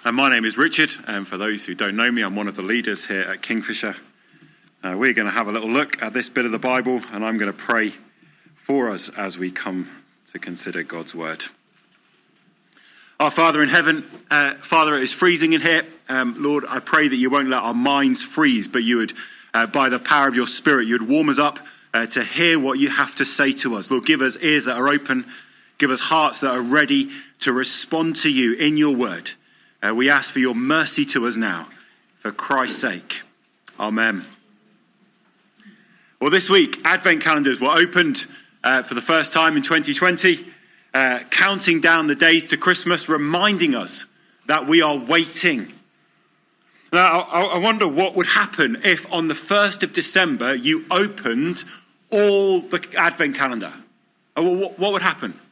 My name is Richard, and for those who don't know me, I'm one of the leaders here at Kingfisher. We're going to have a little look at this bit of the Bible, and I'm going to pray for us as we come to consider God's word. Our Father in heaven, Father, it is freezing in here. Lord, I pray that you won't let our minds freeze, but you would, by the power of your Spirit, you would warm us up to hear what you have to say to us. Lord, give us ears that are open, give us hearts that are ready to respond to you in your word. We ask for your mercy to us now, for Christ's sake. Amen. Well, this week, Advent calendars were opened for the first time in 2020, counting down the days to Christmas, reminding us that we are waiting. Now, I wonder what would happen if on the 1st of December you opened all the Advent calendar. What would happen?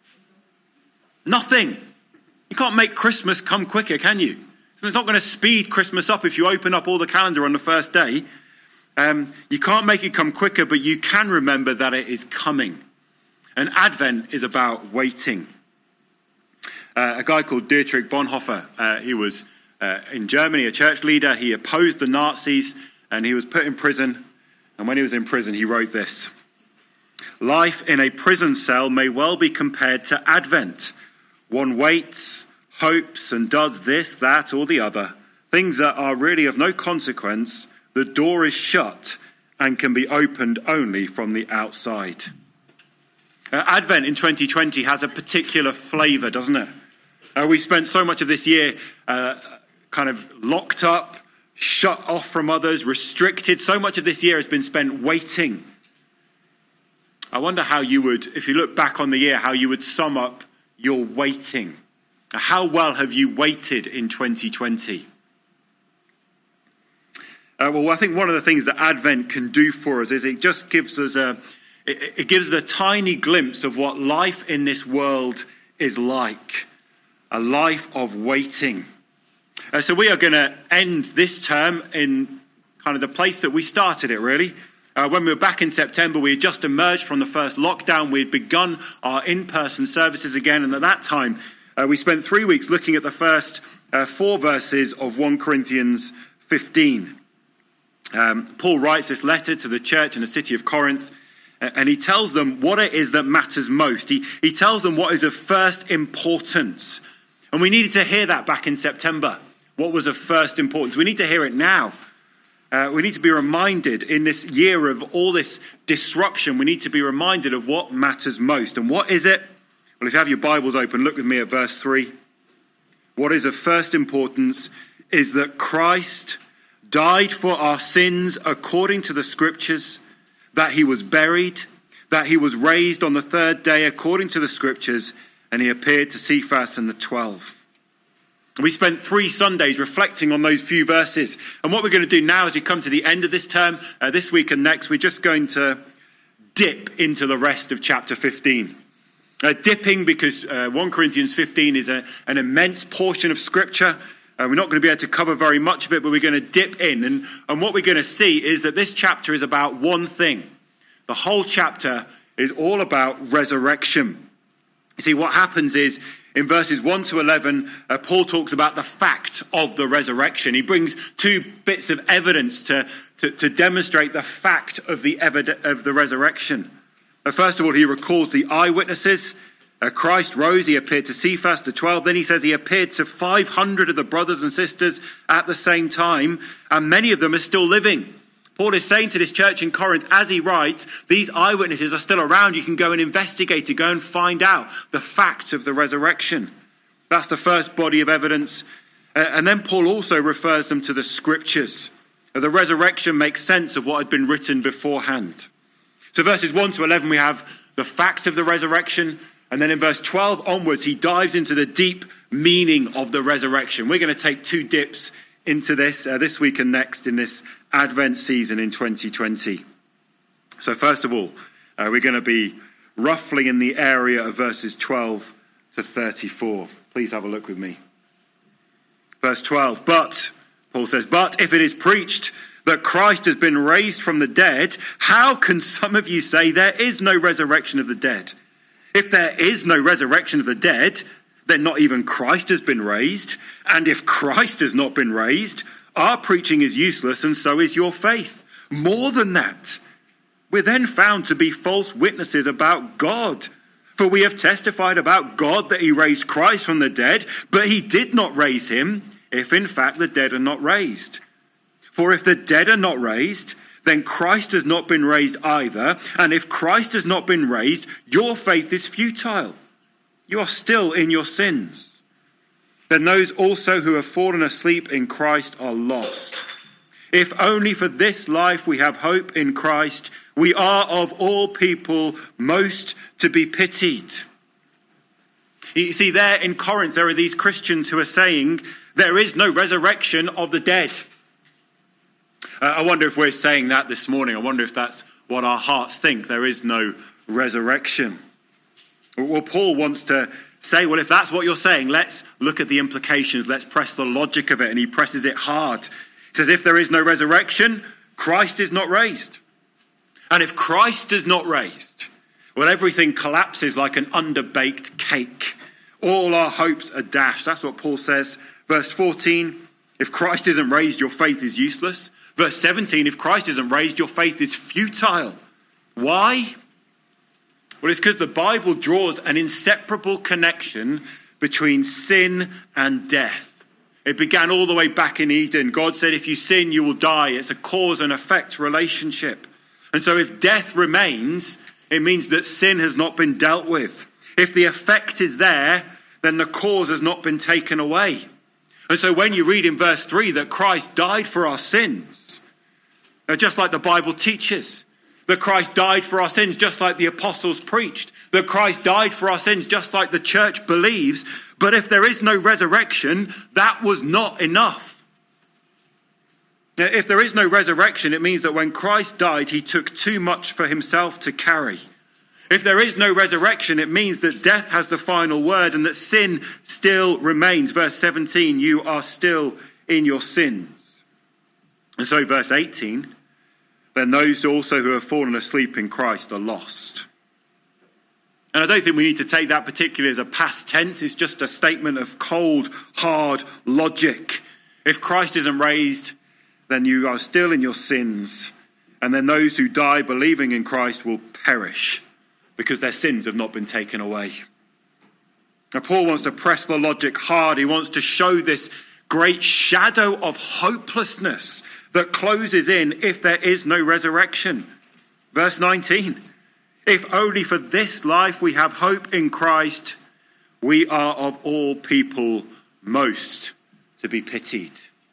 Nothing. You can't make Christmas come quicker, can you? So it's not going to speed Christmas up if you open up all the calendar on the first day. You can't make it come quicker, but you can remember that it is coming. And Advent is about waiting. A guy called Dietrich Bonhoeffer, he was in Germany, a church leader. He opposed the Nazis and he was put in prison. And when he was in prison, he wrote this: "Life in a prison cell may well be compared to Advent. One waits, hopes, and does this, that, or the other. Things that are really of no consequence. The door is shut and can be opened only from the outside." Advent in 2020 has a particular flavour, doesn't it? We spent so much of this year kind of locked up, shut off from others, restricted. So much of this year has been spent waiting. I wonder how you would, if you look back on the year, how you would sum up your waiting. How well have you waited in 2020? Well, I think one of the things that Advent can do for us is it just gives us it gives us a tiny glimpse of what life in this world is like. A life of waiting. So we are going to end this term in kind of the place that we started it, really. When we were back in September, we had just emerged from the first lockdown. We had begun our in-person services again. And at that time, we spent 3 weeks looking at the first 4 verses of 1 Corinthians 15. Paul writes this letter to the church in the city of Corinth, and he tells them what it is that matters most. He tells them what is of first importance. And we needed to hear that back in September. What was of first importance? We need to hear it now. We need to be reminded in this year of all this disruption, we need to be reminded of what matters most. And what is it? Well, if you have your Bibles open, look with me at verse 3. What is of first importance is that Christ died for our sins according to the scriptures, that he was buried, that he was raised on the 3rd day according to the scriptures, and he appeared to Cephas and the 12. We spent 3 Sundays reflecting on those few verses. And what we're going to do now as we come to the end of this term, this week and next, we're just going to dip into the rest of chapter 15. Dipping because 1 Corinthians 15 is an immense portion of Scripture. We're not going to be able to cover very much of it, but we're going to dip in. And what we're going to see is that this chapter is about one thing. The whole chapter is all about resurrection. You see, what happens is, in verses 1 to 11, Paul talks about the fact of the resurrection. He brings 2 bits of evidence to demonstrate the fact of the resurrection. First of all, he recalls the eyewitnesses. Christ rose, he appeared to Cephas, the 12. Then he says he appeared to 500 of the brothers and sisters at the same time, and many of them are still living. Paul is saying to this church in Corinth, as he writes, these eyewitnesses are still around. You can go and investigate to go and find out the facts of the resurrection. That's the first body of evidence. And then Paul also refers them to the scriptures. The resurrection makes sense of what had been written beforehand. So verses 1 to 11, we have the fact of the resurrection. And then in verse 12 onwards, he dives into the deep meaning of the resurrection. We're going to take 2 dips into this week and next in this Advent season in 2020. So first of all, we're going to be roughly in the area of verses 12 to 34. Please have a look with me. Verse 12, but, Paul says, but if it is preached that Christ has been raised from the dead, how can some of you say there is no resurrection of the dead? If there is no resurrection of the dead, then not even Christ has been raised. And if Christ has not been raised, our preaching is useless, and so is your faith. More than that, we're then found to be false witnesses about God. For we have testified about God that he raised Christ from the dead, but he did not raise him, if in fact the dead are not raised. For if the dead are not raised, then Christ has not been raised either. And if Christ has not been raised, your faith is futile. You are still in your sins. Then those also who have fallen asleep in Christ are lost. If only for this life we have hope in Christ, we are of all people most to be pitied. You see, there in Corinth, there are these Christians who are saying there is no resurrection of the dead. I wonder if we're saying that this morning. I wonder if that's what our hearts think. There is no resurrection. Well, Paul wants to say, well, if that's what you're saying, let's look at the implications. Let's press the logic of it. And he presses it hard. He says, if there is no resurrection, Christ is not raised. And if Christ is not raised, well, everything collapses like an underbaked cake. All our hopes are dashed. That's what Paul says. Verse 14, if Christ isn't raised, your faith is useless. Verse 17, if Christ isn't raised, your faith is futile. Why? Well, it's because the Bible draws an inseparable connection between sin and death. It began all the way back in Eden. God said, if you sin, you will die. It's a cause and effect relationship. And so if death remains, it means that sin has not been dealt with. If the effect is there, then the cause has not been taken away. And so when you read in verse 3 that Christ died for our sins, just like the Bible teaches, that Christ died for our sins just like the apostles preached, that Christ died for our sins just like the church believes, but if there is no resurrection, that was not enough. If there is no resurrection, it means that when Christ died, he took too much for himself to carry. If there is no resurrection, it means that death has the final word and that sin still remains. Verse 17, you are still in your sins. And so verse 18, then those also who have fallen asleep in Christ are lost. And I don't think we need to take that particularly as a past tense. It's just a statement of cold, hard logic. If Christ isn't raised, then you are still in your sins. And then those who die believing in Christ will perish because their sins have not been taken away. Now, Paul wants to press the logic hard. He wants to show this great shadow of hopelessness that closes in if there is no resurrection. Verse 19, if only for this life we have hope in Christ, we are of all people most to be pitied.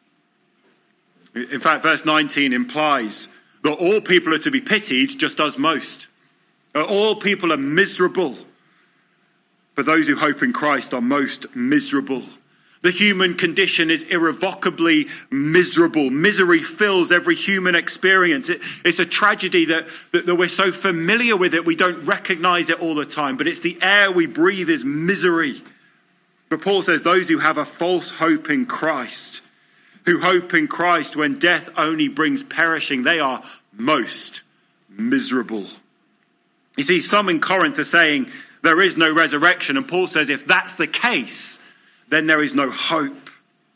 In fact, verse 19 implies that all people are to be pitied just as most. All people are miserable, but those who hope in Christ are most miserable. The human condition is irrevocably miserable. Misery fills every human experience. It's a tragedy that we're so familiar with it, we don't recognize it all the time. But it's the air we breathe is misery. But Paul says those who have a false hope in Christ, who hope in Christ when death only brings perishing, they are most miserable. You see, some in Corinth are saying there is no resurrection. And Paul says if that's the case, then there is no hope.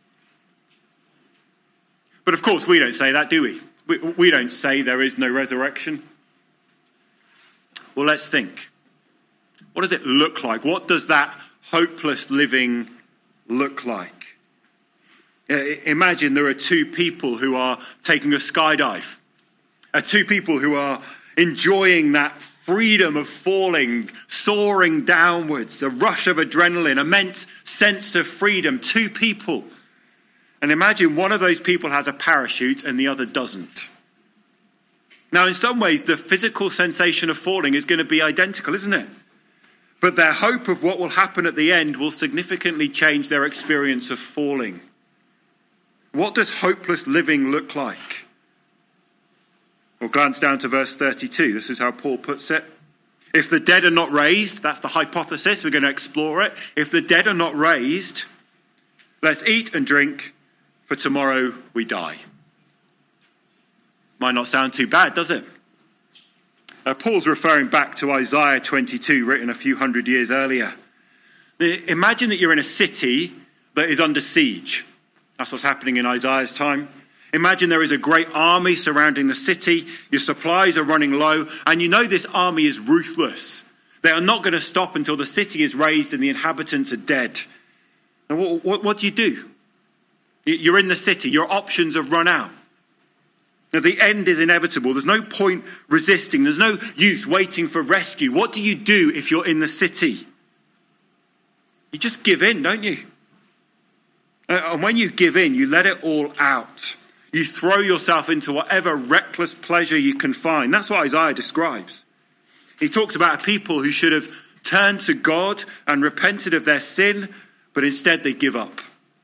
But of course, we don't say that, do we? We don't say there is no resurrection. Well, let's think. What does it look like? What does that hopeless living look like? Imagine there are two people who are taking a skydive. Two people who are enjoying that freedom of falling, soaring downwards, a rush of adrenaline, immense sense of freedom. Two people. And imagine one of those people has a parachute and the other doesn't. Now, in some ways, the physical sensation of falling is going to be identical, isn't it? But their hope of what will happen at the end will significantly change their experience of falling. What does hopeless living look like? We'll glance down to verse 32. This is how Paul puts it. If the dead are not raised, that's the hypothesis. We're going to explore it. If the dead are not raised, let's eat and drink, for tomorrow we die. Might not sound too bad, does it? Paul's referring back to Isaiah 22, written a few hundred years earlier. Imagine that you're in a city that is under siege. That's what's happening in Isaiah's time. Imagine there is a great army surrounding the city. Your supplies are running low. And you know this army is ruthless. They are not going to stop until the city is razed and the inhabitants are dead. And what do? You're in the city. Your options have run out. Now, the end is inevitable. There's no point resisting. There's no use waiting for rescue. What do you do if you're in the city? You just give in, don't you? And when you give in, you let it all out. You throw yourself into whatever reckless pleasure you can find. That's what Isaiah describes. He talks about a people who should have turned to God and repented of their sin, but instead they give up.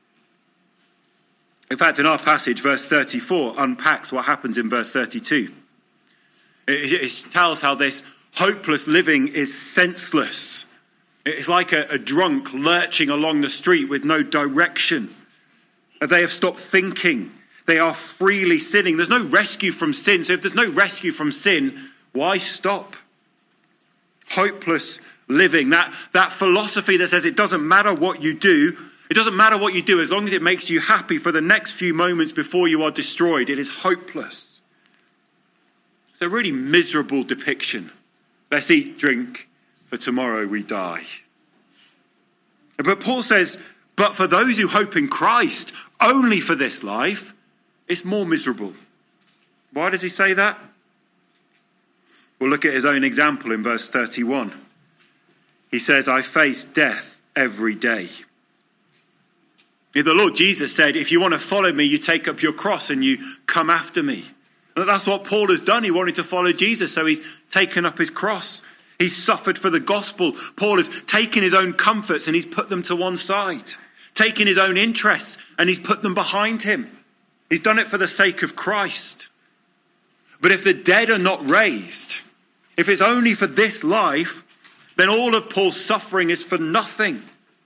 In fact, in our passage, verse 34 unpacks what happens in verse 32. It tells how this hopeless living is senseless. It's like a drunk lurching along the street with no direction. They have stopped thinking. They are freely sinning. There's no rescue from sin. So if there's no rescue from sin, why stop? Hopeless living. That philosophy that says it doesn't matter what you do. It doesn't matter what you do as long as it makes you happy for the next few moments before you are destroyed. It is hopeless. It's a really miserable depiction. Let's eat, drink, for tomorrow we die. But Paul says, but for those who hope in Christ only for this life, it's more miserable. Why does he say that? We'll look at his own example in verse 31. He says, I face death every day. The Lord Jesus said, if you want to follow me, you take up your cross and you come after me. And that's what Paul has done. He wanted to follow Jesus, so he's taken up his cross. He's suffered for the gospel. Paul has taken his own comforts and he's put them to one side. Taken his own interests and he's put them behind him. He's done it for the sake of Christ. But if the dead are not raised, if it's only for this life, then all of Paul's suffering is for nothing.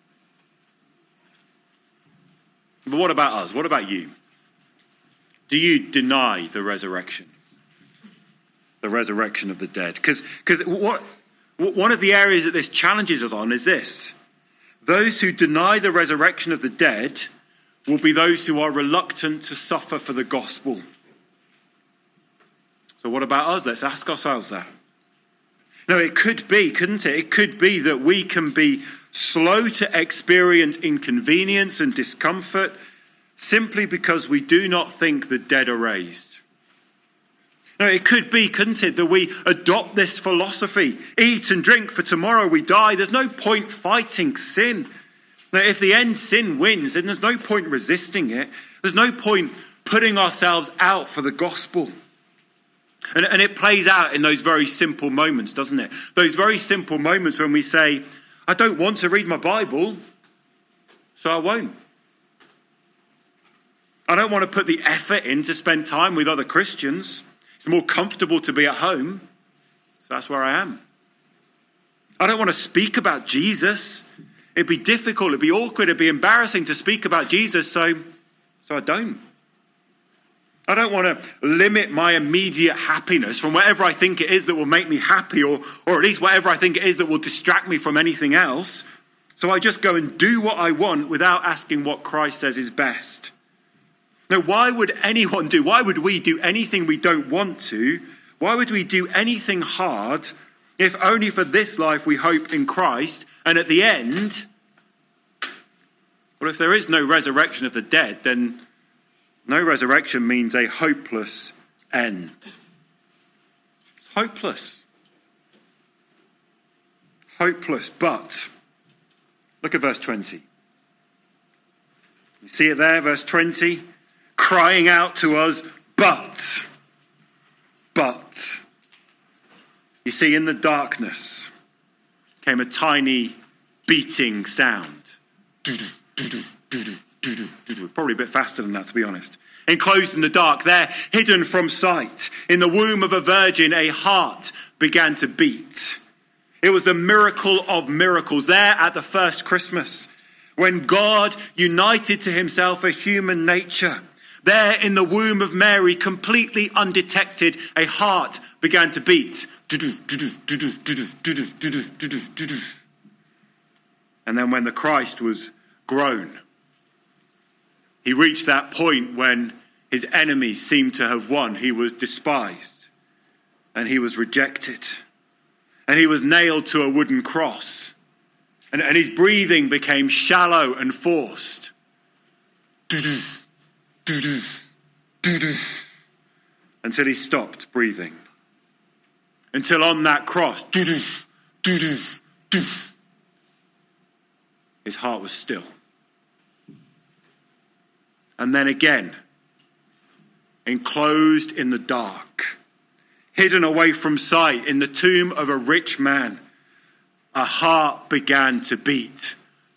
But what about us? What about you? Do you deny the resurrection? The resurrection of the dead? Because one of the areas that this challenges us on is this. Those who deny the resurrection of the dead will be those who are reluctant to suffer for the gospel. So what about us? Let's ask ourselves that. No, it could be, couldn't it? It could be that we can be slow to experience inconvenience and discomfort simply because we do not think the dead are raised. No, it could be, couldn't it, that we adopt this philosophy, eat and drink for tomorrow we die. There's no point fighting sin. Now, if the end sin wins, then there's no point resisting it. There's no point putting ourselves out for the gospel. And it plays out in those very simple moments, doesn't it? Those very simple moments when we say, I don't want to read my Bible, so I won't. I don't want to put the effort in to spend time with other Christians. It's more comfortable to be at home, so that's where I am. I don't want to speak about Jesus. It'd be difficult, it'd be awkward, it'd be embarrassing to speak about Jesus, so I don't. I don't want to limit my immediate happiness from whatever I think it is that will make me happy, or at least whatever I think it is that will distract me from anything else. So I just go and do what I want without asking what Christ says is best. Now, why would we do anything we don't want to? Why would we do anything hard if only for this life we hope in Christ, and at the end, well, if there is no resurrection of the dead, then no resurrection means a hopeless end. It's hopeless. Hopeless, but look at verse 20. You see it there, verse 20? Crying out to us, but. You see, in the darkness came a tiny beating sound. Probably a bit faster than that, to be honest. Enclosed in the dark, there, hidden from sight, in the womb of a virgin, a heart began to beat. It was the miracle of miracles there at the first Christmas, when God united to himself a human nature. There in the womb of Mary, completely undetected, a heart began to beat. And then when the Christ was grown, he reached that point when his enemies seemed to have won. He was despised and he was rejected and he was nailed to a wooden cross and his breathing became shallow and forced. Until he stopped breathing. Until on that cross, his heart was still. And then again, enclosed in the dark, hidden away from sight in the tomb of a rich man, a heart began to beat.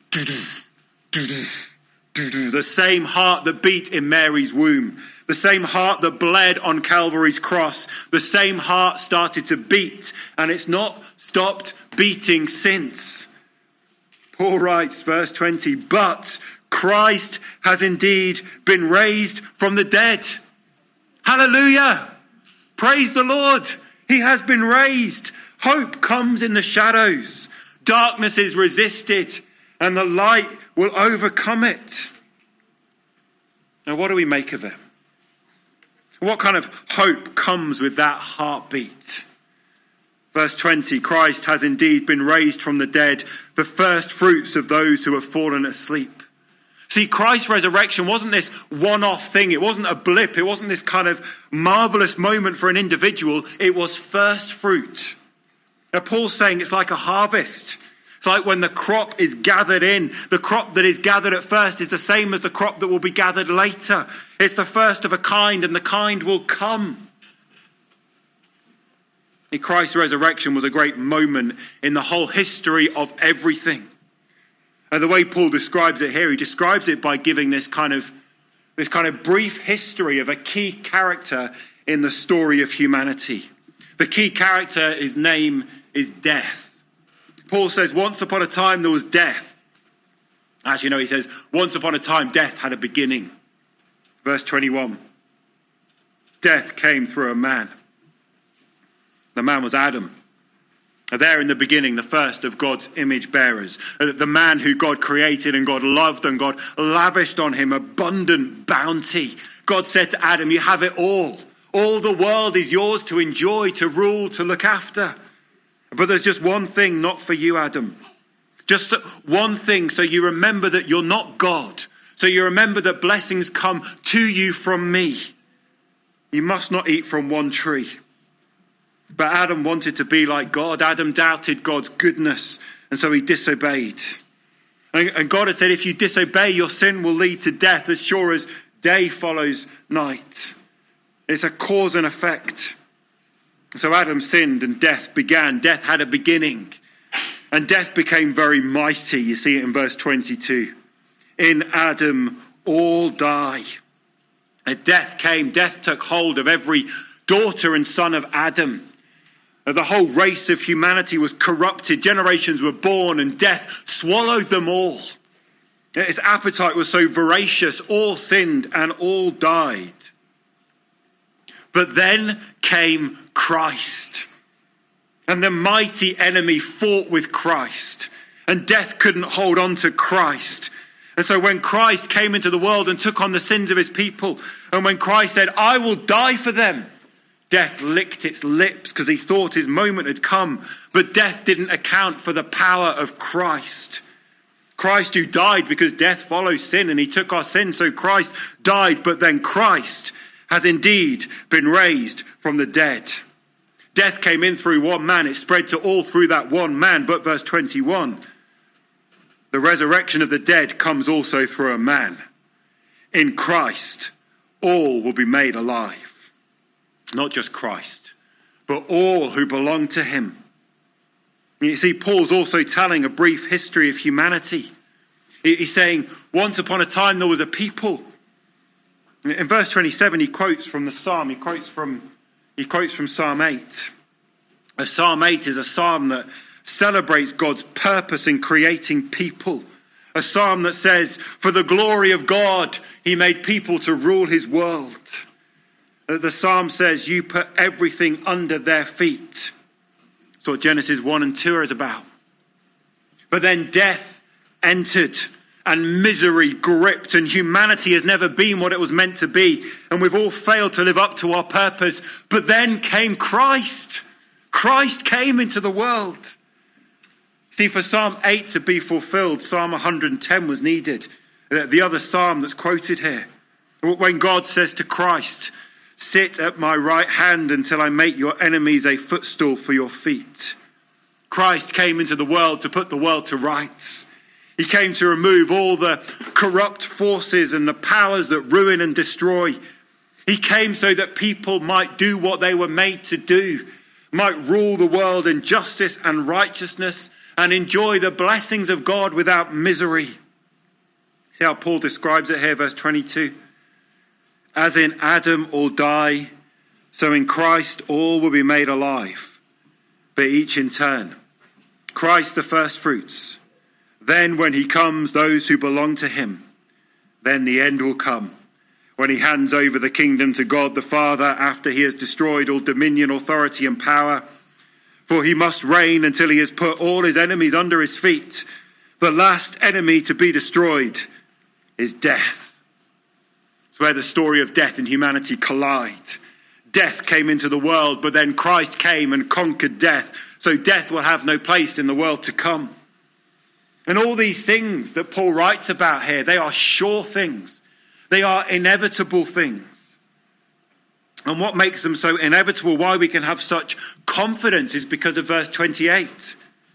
The same heart that beat in Mary's womb, the same heart that bled on Calvary's cross, the same heart started to beat, and it's not stopped beating since. Paul writes, verse 20, but Christ has indeed been raised from the dead. Hallelujah! Praise the Lord! He has been raised. Hope comes in the shadows. Darkness is resisted, and the light will overcome it. Now, what do we make of it? What kind of hope comes with that heartbeat? Verse 20, Christ has indeed been raised from the dead, the first fruits of those who have fallen asleep. See, Christ's resurrection wasn't this one-off thing. It wasn't a blip. It wasn't this kind of marvelous moment for an individual. It was first fruit. Now, Paul's saying it's like a harvest. It's like when the crop is gathered in. The crop that is gathered at first is the same as the crop that will be gathered later. It's the first of a kind, and the kind will come. Christ's resurrection was a great moment in the whole history of everything. And the way Paul describes it here, he describes it by giving this kind of brief history of a key character in the story of humanity. The key character, his name is Death. Paul says, once upon a time there was death. Actually, no, he says, once upon a time death had a beginning. Verse 21. Death came through a man. The man was Adam. There in the beginning, the first of God's image bearers. The man who God created and God loved and God lavished on him abundant bounty. God said to Adam, you have it all. All the world is yours to enjoy, to rule, to look after. But there's just one thing not for you, Adam. Just one thing, so you remember that you're not God. So you remember that blessings come to you from me. You must not eat from one tree. But Adam wanted to be like God. Adam doubted God's goodness, and so he disobeyed. And God had said, if you disobey, your sin will lead to death as sure as day follows night. It's a cause and effect. So Adam sinned and death began. Death had a beginning. And death became very mighty. You see it in verse 22. In Adam all die. And death came. Death took hold of every daughter and son of Adam. The whole race of humanity was corrupted. Generations were born and death swallowed them all. Its appetite was so voracious. All sinned and all died. But then came Christ. And the mighty enemy fought with Christ. And death couldn't hold on to Christ. And so when Christ came into the world and took on the sins of his people, and when Christ said, I will die for them, death licked its lips because he thought his moment had come. But death didn't account for the power of Christ. Christ who died because death follows sin and he took our sin. So Christ died, but then Christ has indeed been raised from the dead. Death came in through one man. It spread to all through that one man. But verse 21, the resurrection of the dead comes also through a man. In Christ, all will be made alive. Not just Christ, but all who belong to him. You see, Paul's also telling a brief history of humanity. He's saying, once upon a time there was a people. In verse 27, he quotes from the psalm. He quotes from Psalm 8. Psalm 8 is a psalm that celebrates God's purpose in creating people. A psalm that says, for the glory of God, he made people to rule his world. The psalm says, you put everything under their feet. That's what Genesis 1 and 2 is about. But then death entered and misery gripped and humanity has never been what it was meant to be. And we've all failed to live up to our purpose. But then came Christ. Christ came into the world. See, for Psalm 8 to be fulfilled, Psalm 110 was needed. The other psalm that's quoted here. When God says to Christ, sit at my right hand until I make your enemies a footstool for your feet. Christ came into the world to put the world to rights. He came to remove all the corrupt forces and the powers that ruin and destroy. He came so that people might do what they were made to do, might rule the world in justice and righteousness and enjoy the blessings of God without misery. See how Paul describes it here, verse 22. As in Adam all die, so in Christ all will be made alive, but each in turn. Christ the first fruits. Then when he comes, those who belong to him. Then the end will come, when he hands over the kingdom to God the Father after he has destroyed all dominion, authority and power. For he must reign until he has put all his enemies under his feet. The last enemy to be destroyed is death. It's where the story of death and humanity collide. Death came into the world, but then Christ came and conquered death. So death will have no place in the world to come. And all these things that Paul writes about here, they are sure things. They are inevitable things. And what makes them so inevitable, why we can have such confidence, is because of verse 28. It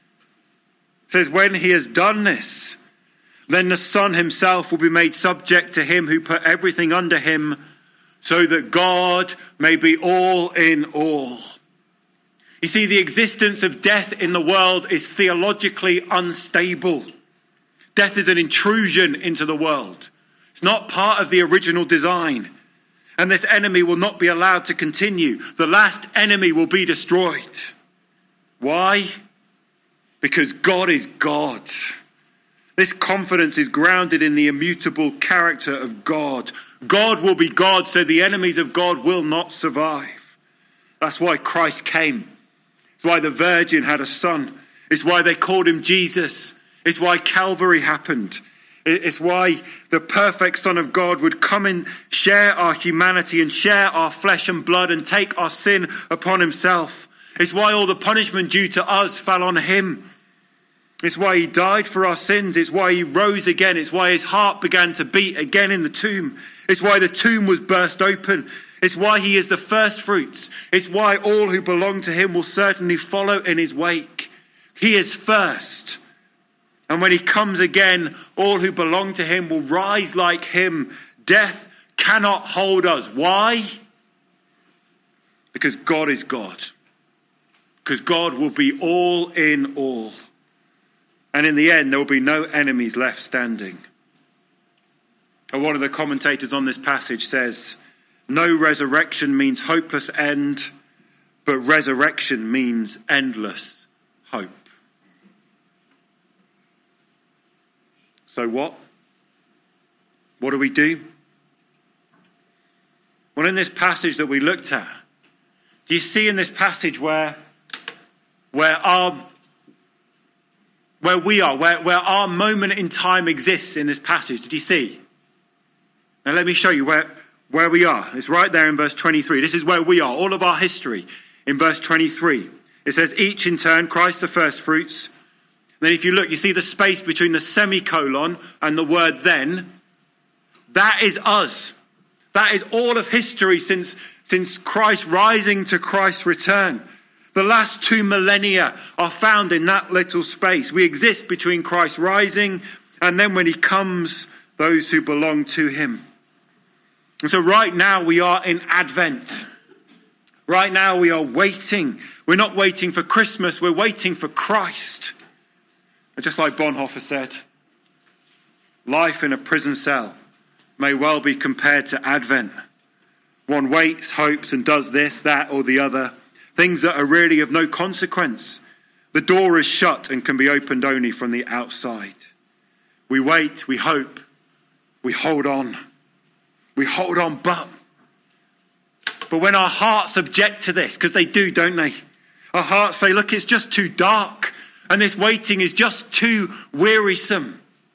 says, when he has done this, then the Son himself will be made subject to him who put everything under him, so that God may be all in all. You see, the existence of death in the world is theologically unstable. Death is an intrusion into the world. It's not part of the original design. And this enemy will not be allowed to continue. The last enemy will be destroyed. Why? Because God is God. This confidence is grounded in the immutable character of God. God will be God, so the enemies of God will not survive. That's why Christ came. It's why the Virgin had a son. It's why they called him Jesus. It's why Calvary happened. It's why the perfect Son of God would come and share our humanity and share our flesh and blood and take our sin upon himself. It's why all the punishment due to us fell on him. It's why he died for our sins. It's why he rose again. It's why his heart began to beat again in the tomb. It's why the tomb was burst open. It's why he is the first fruits. It's why all who belong to him will certainly follow in his wake. He is first. And when he comes again, all who belong to him will rise like him. Death cannot hold us. Why? Because God is God. Because God will be all in all. And in the end, there will be no enemies left standing. And one of the commentators on this passage says, no resurrection means hopeless end, but resurrection means endless hope. So what? What do we do? Well, in this passage that we looked at, do you see in this passage where our moment in time exists in this passage? Did you see? Now let me show you where we are. It's right there in verse 23. This is where we are, all of our history. In verse 23, it says, each in turn, Christ the first fruits. Then if you look, you see the space between the semicolon and the word then. That is us. That is all of history since Christ rising to Christ's return. The last 2 millennia are found in that little space. We exist between Christ rising and then when he comes, those who belong to him. And so right now we are in Advent. Right now we are waiting. We're not waiting for Christmas, we're waiting for Christ. And just like Bonhoeffer said, life in a prison cell may well be compared to Advent. One waits, hopes, and does this, that, or the other. Things that are really of no consequence. The door is shut and can be opened only from the outside. We wait, we hope, we hold on. We hold on, but when our hearts object to this, because they do, don't they? Our hearts say, look, it's just too dark. And this waiting is just too wearisome.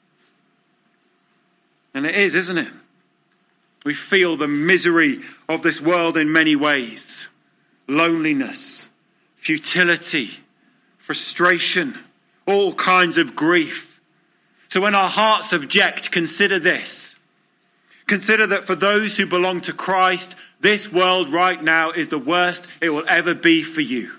And it is, isn't it? We feel the misery of this world in many ways. Loneliness, futility, frustration, all kinds of grief. So when our hearts object, consider this. Consider that for those who belong to Christ, this world right now is the worst it will ever be for you.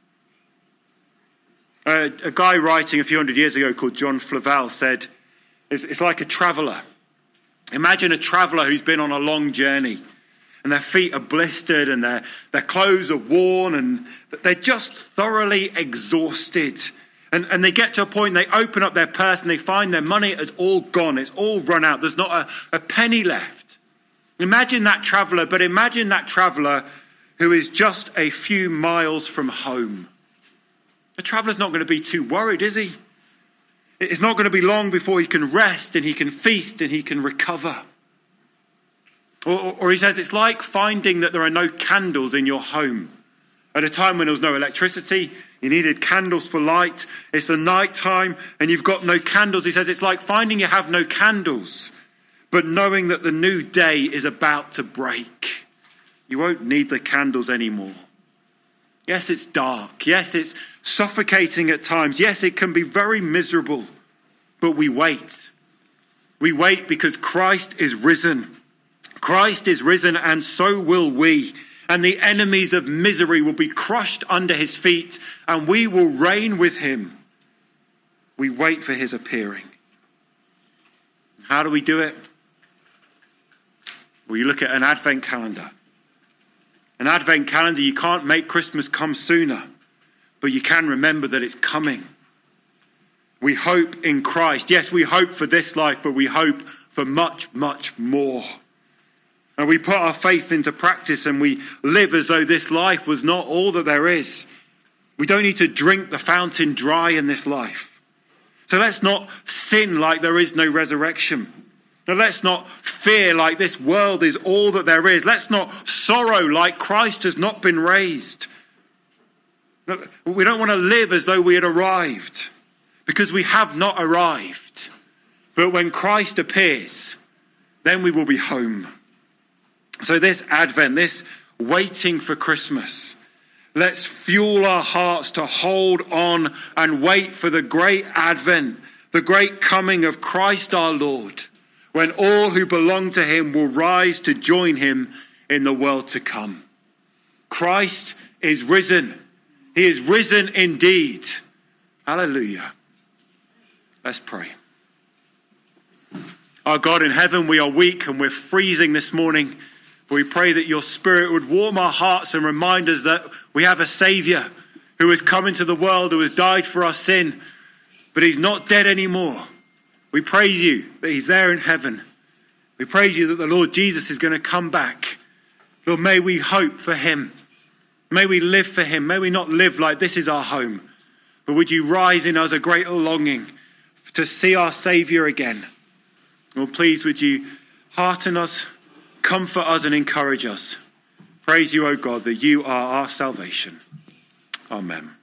A guy writing a few hundred years ago called John Flavel said, it's like a traveller. Imagine a traveller who's been on a long journey and their feet are blistered and their clothes are worn and they're just thoroughly exhausted. And they get to a point, they open up their purse and they find their money is all gone. It's all run out. There's not a penny left. Imagine that traveller, but imagine that traveller who is just a few miles from home. The traveller's not going to be too worried, is he? It's not going to be long before he can rest and he can feast and he can recover. Or he says it's like finding that there are no candles in your home. At a time when there was no electricity, you needed candles for light. It's the night time and you've got no candles. He says it's like finding you have no candles, but knowing that the new day is about to break. You won't need the candles anymore. Yes, it's dark. Yes, it's suffocating at times. Yes, it can be very miserable, but we wait. We wait because Christ is risen. Christ is risen and so will we. And the enemies of misery will be crushed under his feet and we will reign with him. We wait for his appearing. How do we do it? Well, you look at an Advent calendar. An Advent calendar, you can't make Christmas come sooner, but you can remember that it's coming. We hope in Christ. Yes, we hope for this life, but we hope for much, much more. And we put our faith into practice and we live as though this life was not all that there is. We don't need to drink the fountain dry in this life. So let's not sin like there is no resurrection. Now let's not fear like this world is all that there is. Let's not sorrow like Christ has not been raised. We don't want to live as though we had arrived, because we have not arrived. But when Christ appears, then we will be home. So this Advent, this waiting for Christmas, let's fuel our hearts to hold on and wait for the great Advent, the great coming of Christ our Lord, when all who belong to him will rise to join him in the world to come. Christ is risen. He is risen indeed. Hallelujah. Let's pray. Our God in heaven, we are weak and we're freezing this morning. But we pray that your Spirit would warm our hearts and remind us that we have a Saviour who has come into the world, who has died for our sin, but he's not dead anymore. We praise you that he's there in heaven. We praise you that the Lord Jesus is going to come back. Lord, may we hope for him. May we live for him. May we not live like this is our home. But would you rise in us a great longing to see our Saviour again? Lord, please would you hearten us, comfort us and encourage us. Praise you, O God, that you are our salvation. Amen.